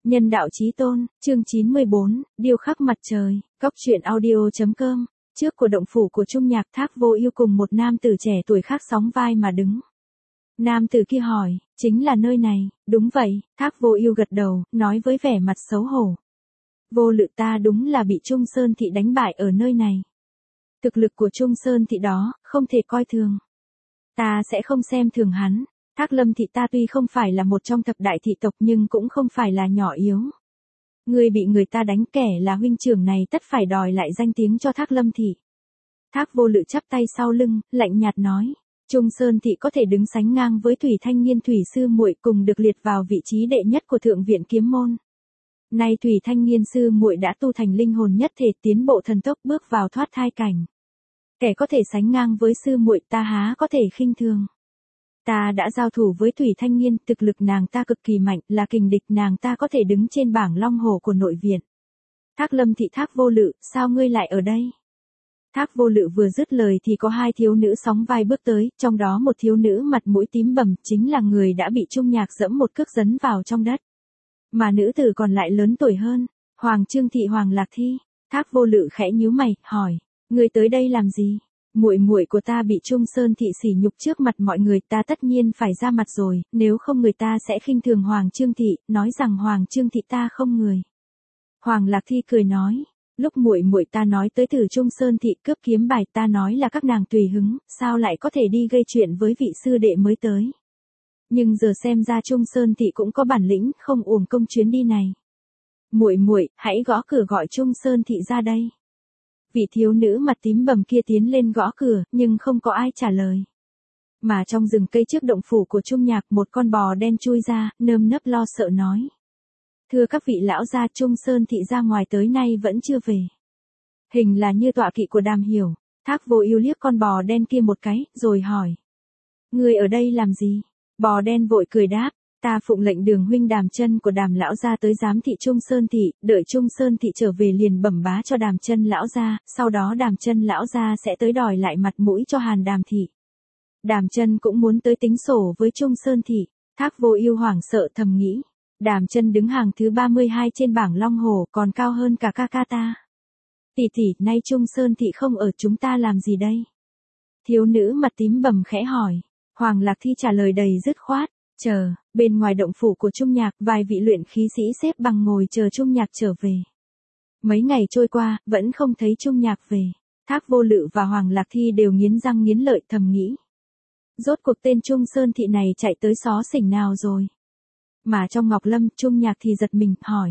Nhân đạo chí tôn, chương 94, điêu khắc mặt trời, góc truyện audio.com. Trước của động phủ của Trung Nhạc, Thác Vô Ưu cùng một nam tử trẻ tuổi khác sóng vai mà đứng. Nam tử kia hỏi, chính là nơi này? Đúng vậy, Thác Vô Ưu gật đầu, nói với vẻ mặt xấu hổ. Vô Lự, ta đúng là bị Trung Sơn thị đánh bại ở nơi này. Thực lực của Trung Sơn thị đó, không thể coi thường. Ta sẽ không xem thường hắn. Thác Lâm thị ta tuy không phải là một trong thập đại thị tộc nhưng cũng không phải là nhỏ yếu. Ngươi bị người ta đánh, kẻ là huynh trưởng này tất phải đòi lại danh tiếng cho Thác Lâm thị. Thác Vô Lự chắp tay sau lưng, lạnh nhạt nói, Trung Sơn thị có thể đứng sánh ngang với Thủy Thanh Nghiên Thủy sư muội, cùng được liệt vào vị trí đệ nhất của Thượng viện Kiếm môn. Nay Thủy Thanh Nghiên sư muội đã tu thành linh hồn nhất thể, tiến bộ thần tốc, bước vào thoát thai cảnh. Kẻ có thể sánh ngang với sư muội ta há có thể khinh thường. Ta đã giao thủ với Thủy Thanh Nghiên, thực lực nàng ta cực kỳ mạnh, là kình địch, nàng ta có thể đứng trên bảng long hổ của nội viện. Thác Lâm thị, Thác Vô Lự, sao ngươi lại ở đây? Thác Vô Lự vừa dứt lời thì có hai thiếu nữ sóng vai bước tới, trong đó một thiếu nữ mặt mũi tím bầm, chính là người đã bị Trung Nhạc dẫm một cước dấn vào trong đất. Mà nữ tử còn lại lớn tuổi hơn, Hoàng Trương thị, Hoàng Lạc Thi. Thác Vô Lự khẽ nhíu mày, hỏi, ngươi tới đây làm gì? Muội muội của ta bị Trung Sơn thị sỉ nhục trước mặt mọi người, ta tất nhiên phải ra mặt rồi, nếu không người ta sẽ khinh thường Hoàng Trương thị, nói rằng Hoàng Trương thị ta không người. Hoàng Lạc Thi cười nói, lúc muội muội ta nói tới từ Trung Sơn thị cướp kiếm bài, ta nói là các nàng tùy hứng, sao lại có thể đi gây chuyện với vị sư đệ mới tới. Nhưng giờ xem ra Trung Sơn thị cũng có bản lĩnh, không uổng công chuyến đi này. Muội muội, hãy gõ cửa gọi Trung Sơn thị ra đây. Vị thiếu nữ mặt tím bầm kia tiến lên gõ cửa, nhưng không có ai trả lời. Mà trong rừng cây trước động phủ của Trung Nhạc, một con bò đen chui ra, nơm nớp lo sợ nói. Thưa các vị lão gia, Trung Sơn thị ra ngoài tới nay vẫn chưa về. Hình là như tọa kỵ của Đàm Hiểu. Thác Vô Ưu liếc con bò đen kia một cái, rồi hỏi. Ngươi ở đây làm gì? Bò đen vội cười đáp. Ta phụng lệnh Đường huynh Đàm Chân của Đàm lão gia tới giám thị Trung Sơn thị, đợi Trung Sơn thị trở về liền bẩm bá cho Đàm Chân lão gia, sau đó Đàm Chân lão gia sẽ tới đòi lại mặt mũi cho Hàn Đàm thị. Đàm Chân cũng muốn tới tính sổ với Trung Sơn thị. Thác Vô Ưu hoảng sợ thầm nghĩ, Đàm Chân đứng hàng thứ 32 trên bảng long hổ, còn cao hơn cả ca ca ta. Tỷ tỷ, nay Trung Sơn thị không ở, chúng ta làm gì đây? Thiếu nữ mặt tím bầm khẽ hỏi. Hoàng Lạc Thi trả lời đầy dứt khoát. Chờ, bên ngoài động phủ của Trung Nhạc, vài vị luyện khí sĩ xếp bằng ngồi chờ Trung Nhạc trở về. Mấy ngày trôi qua, vẫn không thấy Trung Nhạc về. Thác Vô Lự và Hoàng Lạc Thi đều nghiến răng nghiến lợi thầm nghĩ. Rốt cuộc tên Trung Sơn thị này chạy tới xó xỉnh nào rồi? Mà trong Ngọc Lâm, Trung Nhạc thì giật mình, hỏi.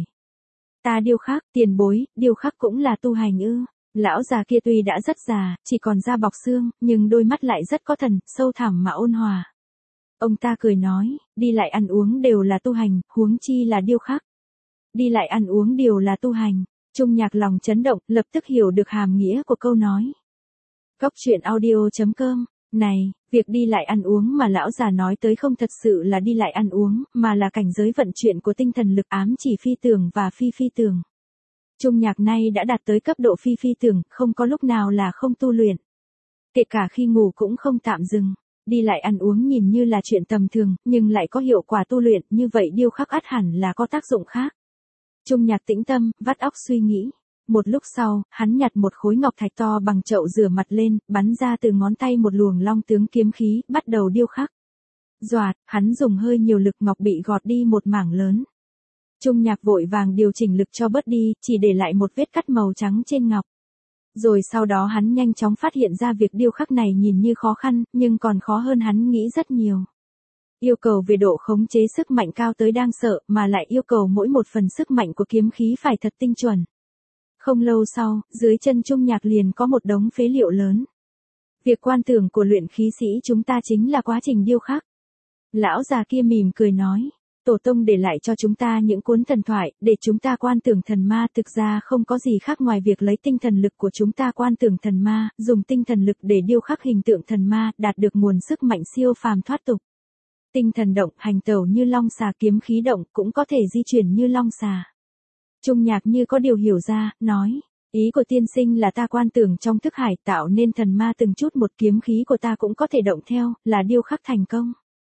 Ta điêu khắc, tiền bối, điêu khắc cũng là tu hành ư? Lão già kia tuy đã rất già, chỉ còn da bọc xương, nhưng đôi mắt lại rất có thần, sâu thẳm mà ôn hòa. Ông ta cười nói, đi lại ăn uống đều là tu hành, huống chi là điêu khắc. Đi lại ăn uống đều là tu hành. Trung Nhạc lòng chấn động, lập tức hiểu được hàm nghĩa của câu nói. Góc truyện audio.com. Này, việc đi lại ăn uống mà lão già nói tới không thật sự là đi lại ăn uống, mà là cảnh giới vận chuyển của tinh thần lực, ám chỉ phi tưởng và phi phi tưởng. Trung Nhạc nay đã đạt tới cấp độ phi phi tưởng, không có lúc nào là không tu luyện. Kể cả khi ngủ cũng không tạm dừng. Đi lại ăn uống nhìn như là chuyện tầm thường, nhưng lại có hiệu quả tu luyện, như vậy điêu khắc ắt hẳn là có tác dụng khác. Trung Nhạc tĩnh tâm, vắt óc suy nghĩ. Một lúc sau, hắn nhặt một khối ngọc thạch to bằng chậu rửa mặt lên, bắn ra từ ngón tay một luồng long tướng kiếm khí, bắt đầu điêu khắc. Doạt, hắn dùng hơi nhiều lực, ngọc bị gọt đi một mảng lớn. Trung Nhạc vội vàng điều chỉnh lực cho bớt đi, chỉ để lại một vết cắt màu trắng trên ngọc. Rồi sau đó hắn nhanh chóng phát hiện ra việc điêu khắc này nhìn như khó khăn, nhưng còn khó hơn hắn nghĩ rất nhiều. Yêu cầu về độ khống chế sức mạnh cao tới đáng sợ, mà lại yêu cầu mỗi một phần sức mạnh của kiếm khí phải thật tinh chuẩn. Không lâu sau, dưới chân Trung Nhạc liền có một đống phế liệu lớn. Việc quan tưởng của luyện khí sĩ chúng ta chính là quá trình điêu khắc. Lão già kia mỉm cười nói. Tổ tông để lại cho chúng ta những cuốn thần thoại, để chúng ta quan tưởng thần ma, thực ra không có gì khác ngoài việc lấy tinh thần lực của chúng ta quan tưởng thần ma, dùng tinh thần lực để điêu khắc hình tượng thần ma, đạt được nguồn sức mạnh siêu phàm thoát tục. Tinh thần động, hành tẩu như long xà, kiếm khí động, cũng có thể di chuyển như long xà. Trung Nhạc như có điều hiểu ra, nói, ý của tiên sinh là ta quan tưởng trong thức hải tạo nên thần ma từng chút một, kiếm khí của ta cũng có thể động theo, là điêu khắc thành công.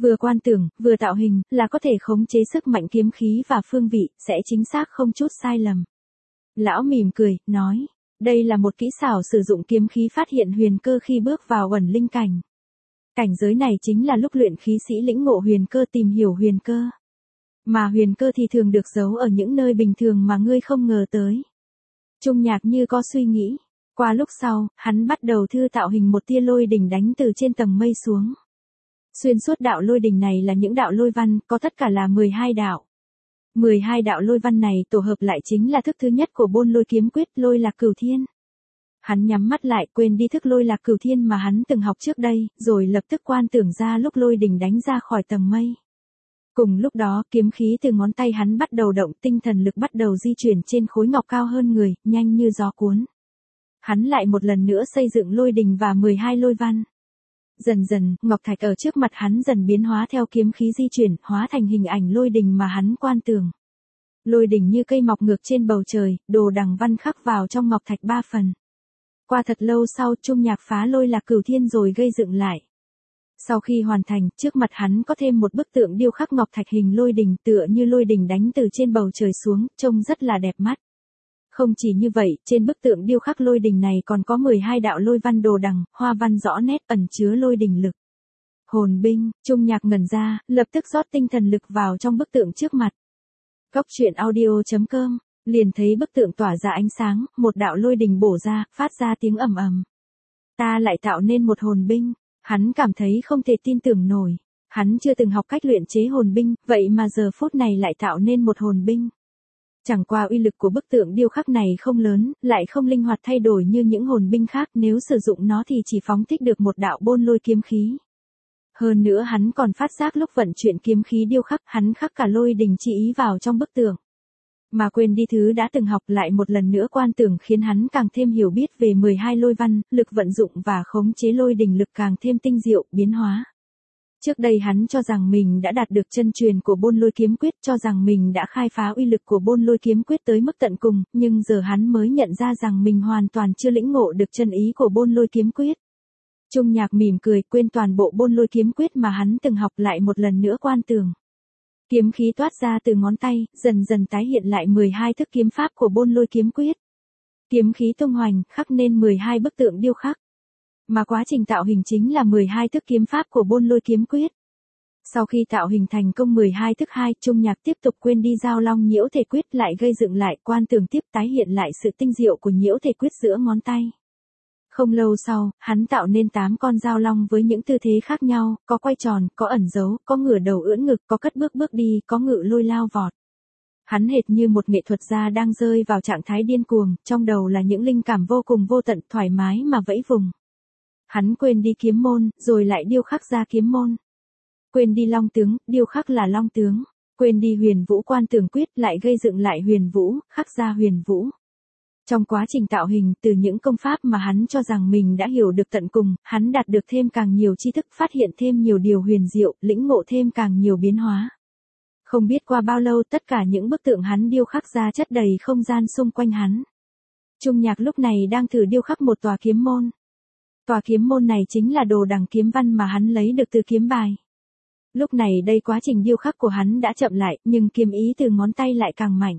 Vừa quan tưởng, vừa tạo hình, là có thể khống chế sức mạnh kiếm khí và phương vị, sẽ chính xác không chút sai lầm. Lão mỉm cười, nói, đây là một kỹ xảo sử dụng kiếm khí phát hiện huyền cơ khi bước vào ẩn linh cảnh. Cảnh giới này chính là lúc luyện khí sĩ lĩnh ngộ huyền cơ, tìm hiểu huyền cơ. Mà huyền cơ thì thường được giấu ở những nơi bình thường mà ngươi không ngờ tới. Trung Nhạc như có suy nghĩ. Qua lúc sau, hắn bắt đầu thư tạo hình một tia lôi đỉnh đánh từ trên tầng mây xuống. Xuyên suốt đạo lôi đỉnh này là những đạo lôi văn, có tất cả là 12 đạo. 12 đạo lôi văn này tổ hợp lại chính là thức thứ nhất của Bôn Lôi Kiếm Quyết, Lôi Lạc Cửu Thiên. Hắn nhắm mắt lại, quên đi thức Lôi Lạc Cửu Thiên mà hắn từng học trước đây, rồi lập tức quan tưởng ra lúc lôi đỉnh đánh ra khỏi tầng mây. Cùng lúc đó, kiếm khí từ ngón tay hắn bắt đầu động, tinh thần lực bắt đầu di chuyển trên khối ngọc cao hơn người, nhanh như gió cuốn. Hắn lại một lần nữa xây dựng lôi đỉnh và 12 lôi văn. Dần dần, ngọc thạch ở trước mặt hắn dần biến hóa theo kiếm khí di chuyển, hóa thành hình ảnh lôi đỉnh mà hắn quan tưởng. Lôi đỉnh như cây mọc ngược trên bầu trời, đồ đằng văn khắc vào trong ngọc thạch 3 phần. Qua thật lâu sau, Trung Nhạc phá Lôi Lạc Cửu Thiên rồi gây dựng lại. Sau khi hoàn thành, trước mặt hắn có thêm một bức tượng điêu khắc ngọc thạch hình lôi đỉnh, tựa như lôi đỉnh đánh từ trên bầu trời xuống, trông rất là đẹp mắt. Không chỉ như vậy, trên bức tượng điêu khắc lôi đỉnh này còn có 12 đạo lôi văn đồ đằng, hoa văn rõ nét ẩn chứa lôi đỉnh lực. Hồn binh, Trung Nhạc ngẩn ra, lập tức rót tinh thần lực vào trong bức tượng trước mặt. Cốc truyện audio.com, liền thấy bức tượng tỏa ra ánh sáng, một đạo lôi đỉnh bổ ra, phát ra tiếng ầm ầm. Ta lại tạo nên một hồn binh. Hắn cảm thấy không thể tin tưởng nổi. Hắn chưa từng học cách luyện chế hồn binh, vậy mà giờ phút này lại tạo nên một hồn binh. Chẳng qua uy lực của bức tượng điêu khắc này không lớn, lại không linh hoạt thay đổi như những hồn binh khác, nếu sử dụng nó thì chỉ phóng thích được một đạo bôn lôi kiếm khí. Hơn nữa hắn còn phát giác lúc vận chuyển kiếm khí điêu khắc, hắn khắc cả lôi đỉnh chi ý vào trong bức tượng. Mà quên đi thứ đã từng học, lại một lần nữa quan tưởng khiến hắn càng thêm hiểu biết về 12 lôi văn, lực vận dụng và khống chế lôi đỉnh lực càng thêm tinh diệu, biến hóa. Trước đây hắn cho rằng mình đã đạt được chân truyền của Bôn Lôi Kiếm Quyết, cho rằng mình đã khai phá uy lực của Bôn Lôi Kiếm Quyết tới mức tận cùng, nhưng giờ hắn mới nhận ra rằng mình hoàn toàn chưa lĩnh ngộ được chân ý của Bôn Lôi Kiếm Quyết. Trung Nhạc mỉm cười, quên toàn bộ Bôn Lôi Kiếm Quyết mà hắn từng học, lại một lần nữa quan tưởng. Kiếm khí toát ra từ ngón tay, dần dần tái hiện lại 12 thức kiếm pháp của Bôn Lôi Kiếm Quyết. Kiếm khí tung hoành, khắc nên 12 bức tượng điêu khắc. Mà quá trình tạo hình chính là 12 thức kiếm pháp của Bôn Lôi Kiếm Quyết. Sau khi tạo hình thành công 12 thức 2, Trung Nhạc tiếp tục quên đi Giao Long Nhiễu Thể Quyết, lại gây dựng lại, quan tưởng tiếp tái hiện lại sự tinh diệu của Nhiễu Thể Quyết giữa ngón tay. Không lâu sau, hắn tạo nên 8 con dao long với những tư thế khác nhau, có quay tròn, có ẩn giấu, có ngửa đầu ưỡn ngực, có cất bước bước đi, có ngự lôi lao vọt. Hắn hệt như một nghệ thuật gia đang rơi vào trạng thái điên cuồng, trong đầu là những linh cảm vô cùng vô tận, thoải mái mà vẫy vùng. Hắn quên đi kiếm môn, rồi lại điêu khắc ra kiếm môn. Quên đi long tướng, điêu khắc là long tướng. Quên đi huyền vũ quan tưởng quyết, lại gây dựng lại huyền vũ, khắc ra huyền vũ. Trong quá trình tạo hình, từ những công pháp mà hắn cho rằng mình đã hiểu được tận cùng, hắn đạt được thêm càng nhiều tri thức, phát hiện thêm nhiều điều huyền diệu, lĩnh ngộ thêm càng nhiều biến hóa. Không biết qua bao lâu, tất cả những bức tượng hắn điêu khắc ra chất đầy không gian xung quanh hắn. Trung Nhạc lúc này đang thử điêu khắc một tòa kiếm môn. Tòa kiếm môn này chính là đồ đằng kiếm văn mà hắn lấy được từ kiếm bài. Lúc này đây quá trình điêu khắc của hắn đã chậm lại, nhưng kiếm ý từ ngón tay lại càng mạnh.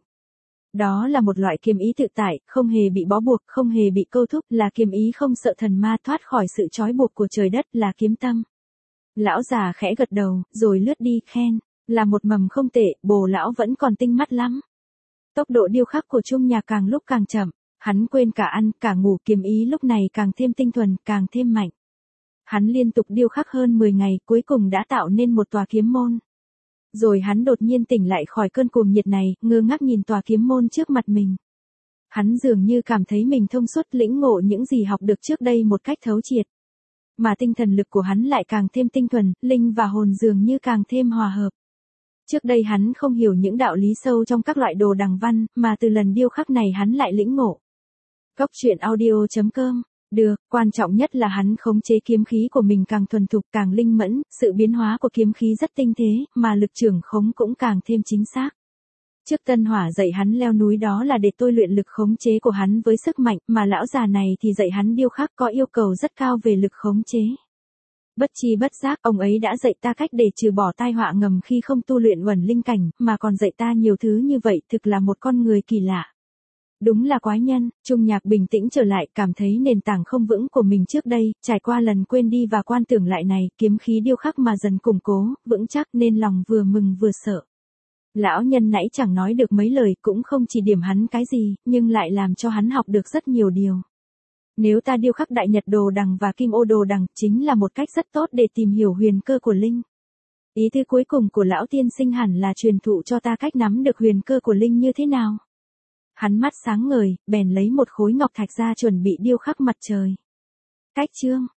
Đó là một loại kiếm ý tự tại, không hề bị bó buộc, không hề bị câu thúc, là kiếm ý không sợ thần ma, thoát khỏi sự trói buộc của trời đất, là kiếm tâm. Lão già khẽ gật đầu, rồi lướt đi, khen, là một mầm không tệ, bồ lão vẫn còn tinh mắt lắm. Tốc độ điêu khắc của Trung Nhạc càng lúc càng chậm, hắn quên cả ăn, cả ngủ, kiếm ý lúc này càng thêm tinh thuần, càng thêm mạnh. Hắn liên tục điêu khắc hơn 10 ngày, cuối cùng đã tạo nên một tòa kiếm môn. Rồi hắn đột nhiên tỉnh lại khỏi cơn cuồng nhiệt này, ngơ ngác nhìn tòa kiếm môn trước mặt mình. Hắn dường như cảm thấy mình thông suốt, lĩnh ngộ những gì học được trước đây một cách thấu triệt. Mà tinh thần lực của hắn lại càng thêm tinh thuần, linh và hồn dường như càng thêm hòa hợp. Trước đây hắn không hiểu những đạo lý sâu trong các loại đồ đằng văn, mà từ lần điêu khắc này hắn lại lĩnh ngộ. Cốc truyện audio.com. Được, quan trọng nhất là hắn khống chế kiếm khí của mình càng thuần thục, càng linh mẫn, sự biến hóa của kiếm khí rất tinh tế, mà lực trưởng khống cũng càng thêm chính xác. Trước Tân Hỏa dạy hắn leo núi đó là để tôi luyện lực khống chế của hắn với sức mạnh, mà lão già này thì dạy hắn điêu khắc có yêu cầu rất cao về lực khống chế. Bất chi bất giác, ông ấy đã dạy ta cách để trừ bỏ tai họa ngầm khi không tu luyện uẩn linh cảnh, mà còn dạy ta nhiều thứ như vậy, thực là một con người kỳ lạ. Đúng là quái nhân. Trung Nhạc bình tĩnh trở lại, cảm thấy nền tảng không vững của mình trước đây, trải qua lần quên đi và quan tưởng lại này, kiếm khí điêu khắc mà dần củng cố, vững chắc nên lòng vừa mừng vừa sợ. Lão nhân nãy chẳng nói được mấy lời, cũng không chỉ điểm hắn cái gì, nhưng lại làm cho hắn học được rất nhiều điều. Nếu ta điêu khắc đại nhật đồ đằng và kim ô đồ đằng, chính là một cách rất tốt để tìm hiểu huyền cơ của linh. Ý thứ cuối cùng của lão tiên sinh hẳn là truyền thụ cho ta cách nắm được huyền cơ của linh như thế nào. Hắn mắt sáng ngời, bèn lấy một khối ngọc thạch ra chuẩn bị điêu khắc mặt trời. Cách chương